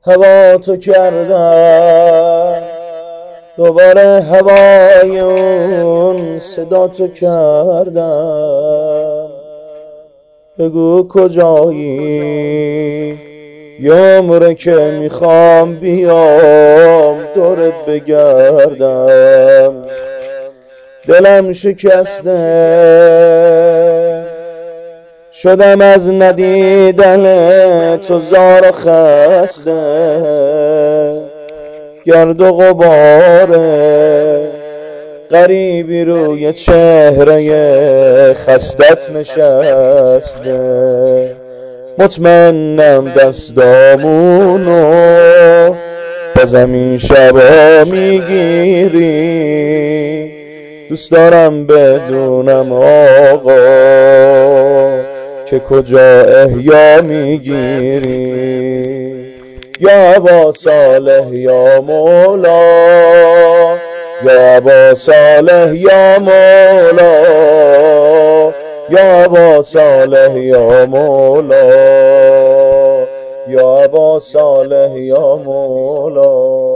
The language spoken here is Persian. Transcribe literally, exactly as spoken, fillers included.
هوا تو کردم، دوباره هوای اون صدا تو کردم. بگو کجایی یه عمره که میخوام بیام دورت بگردم. دلم شکسته شدم از ندیدن تو زار و خسته، گرد و غباره غریبی روی چهره خستت نشسته. مطمئنم دستامونو بازم این شبا میگیری. دوست دارم بدونم آقا که کجا احیا میگیری. یا ابا صالح یا مولا، یا ابا صالح یا مولا، یا ابا صالح یا مولا، یا ابا صالح یا مولا.